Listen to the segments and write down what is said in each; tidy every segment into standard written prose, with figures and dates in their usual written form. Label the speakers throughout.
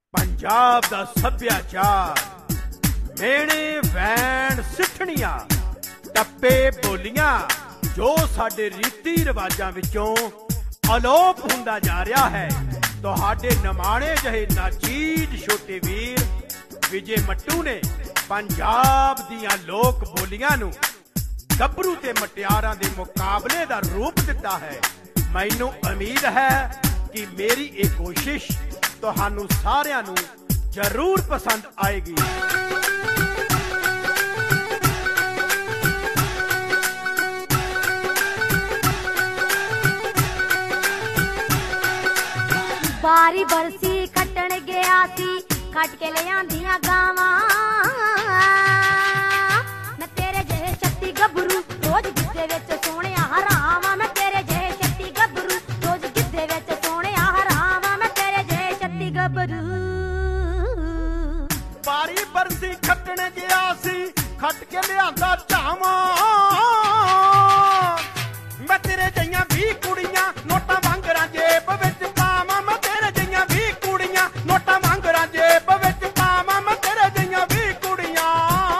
Speaker 1: पंजाब दा सभ्याचार मेणे वैन सिठणियां टप्पे बोलियां जो साडे रीति रिवाजां विचों अलोप हुंदा जा रहा है। तुहाडे नमाणे जहे नाचीज छोटे वीर विजय मट्टू ने पंजाब दियां लोक बोलियां नूं गभरू ते मटियारां दे मुकाबले दा रूप दिता है। मैनूं उम्मीद है कि मेरी ये कोशिश तुहानू सारियां नू जरूर पसंद आएगी।
Speaker 2: बारी बरसी कट्टण गया सी कट के ले आंदियां गावां मैं तेरे जहे शक्ति गभरू रोज गिद्धे विच सोहणे हरावां मैं तेरे जहे शक्ति गभरू रोज गिद्धे विच सोहणे हरावां मैं तेरे जहे शक्ति गभरू।
Speaker 1: बारी बरसी खट्टण गया सी खट के लिआंदा चावां मैं तेरे जइयां 20 कुड़ियां नोटां वांगरां जेब विच पावां मैं तेरे जइयां 20 कुड़ियां नोटां वांगरां जेब विच पावां मैं तेरे जइयां 20 कुड़ियां।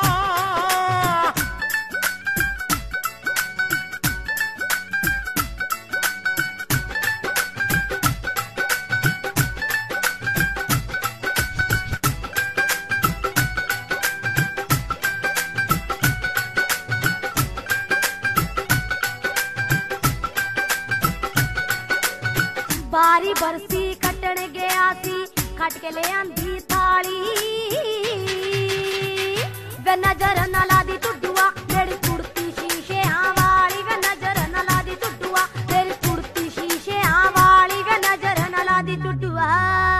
Speaker 2: बारी बरसी कट्टण गया सी खट के ले आंदी थाली वे नजर न लादी टुडुआ मेरी कुड़ती शीशे वाली वे नजर न लादी टुडुआ मेरी कुड़ती शीशे वाली वे नजर न लादी टुडुआ।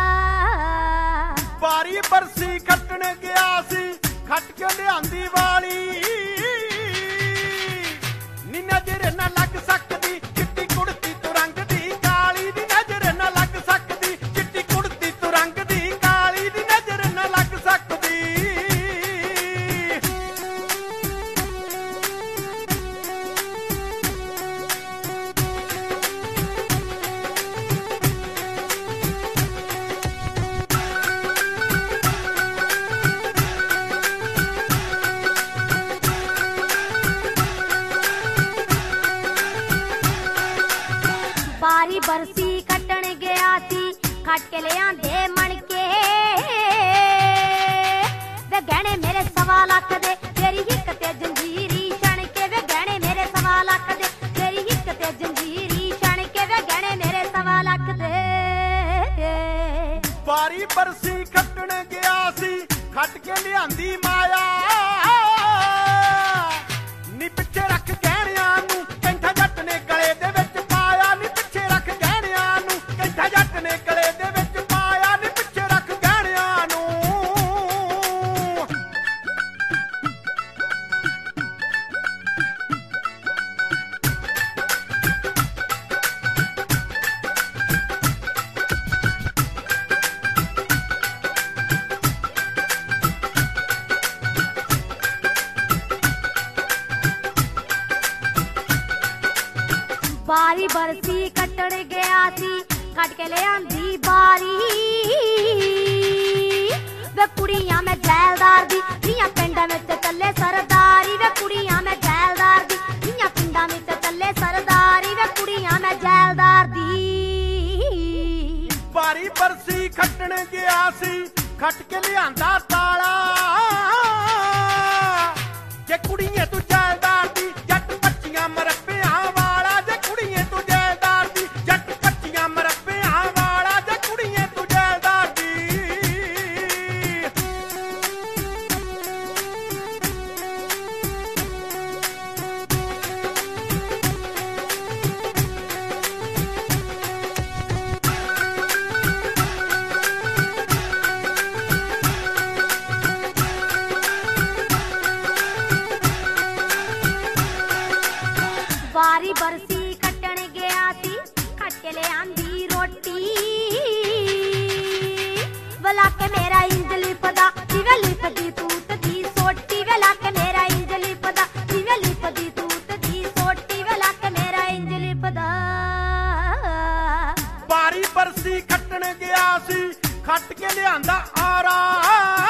Speaker 1: बारी बरसी खट्टण गया सी खट के लिआंदी वाली नी नजर न लग सकदी चिट्टी कुड़ती तू रंग दी काली दी नजर न लग सकदी चिट्टी कुड़ती तू रंग दी काली दी नजर न लग सकदी।
Speaker 2: बारी बरसी कट्टण गया सी खट के ले आंदे मणके वे गहने मेरे 1.25 लाख दे तेरी हिक ते जंजीरी छणके वे गहने मेरे 1.25 लाख दे तेरी हिक ते जंजीरी छणके वे गहने मेरे 1.25 लाख दे।
Speaker 1: बारी बरसी खट्टण गया सी खट के लिआंदी माया नी पिछे रख गहणियां नूं कैंठा जट ने गले दे विच पाया नी पिछे रख गहणियां नूं कैंठा जट ने गले दे विच पाया नी पिछे रख गहणियां नूं।
Speaker 2: बारी बरसी कट्टण गया सी कट के ले आंदी बारी वे कुड़ियां मैं जैलदार दी जियां पिंडां विच चले सरदारी वे कुड़ियां मैं जैलदार दी जियां पिंडां विच चले सरदारी वे कुड़ियां मैं जैलदार दी।
Speaker 1: बारी बरसी खट्टण गया सी खट के लिआंदा ताला जे कुड़ियां तू जैलदार दी जट पच्चियां मरप्पियां वाला जे कुड़ियां तू जैलदार दी जट पच्चियां मरप्पियां वाला जे कुड़ियां तू जैलदार दी।
Speaker 2: बारी बरसी कट्टण गया सी खट के ले आंदी रोटी वला के मेरा इंज लिपदा जिवे लिपदी तूत दी सोटी वला के मेरा इंज लिपदा जिवे लिपदी तूत दी सोटी वला के मेरा इंज लिपदा।
Speaker 1: बारी बरसी खट्टण गया सी खट ਕੇ ਲਿਆਂਦਾ ਆਰਾ